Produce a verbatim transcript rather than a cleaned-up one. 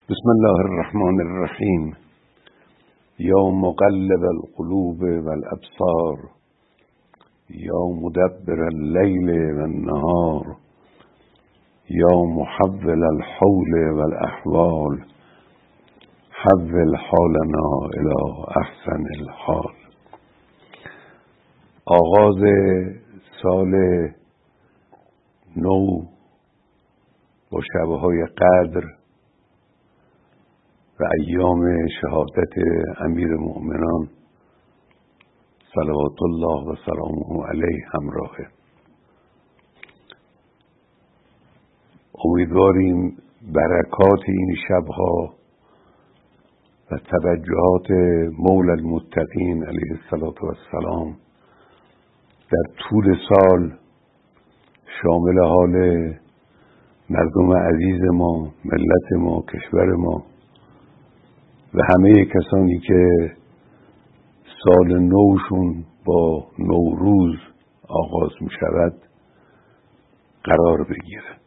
بسم الله الرحمن الرحیم. یا مقلب القلوب والابصار، یا مدبر اللیل والنهار، یا محول الحول والاحوال، حول حالنا الی احسن الحال. آغاز سال نو با شبهای قدر و ایام شهادت امیر مؤمنان صلوات الله و سلامه علیه همراهه. امیدواریم برکات این شبها و توجهات مولا المتقین علیه الصلاة و السلام در طول سال شامل حال مردم عزیز ما، ملت ما، کشور ما و همه کسانی که سال نوشون با نوروز آغاز می شود قرار بگیرد.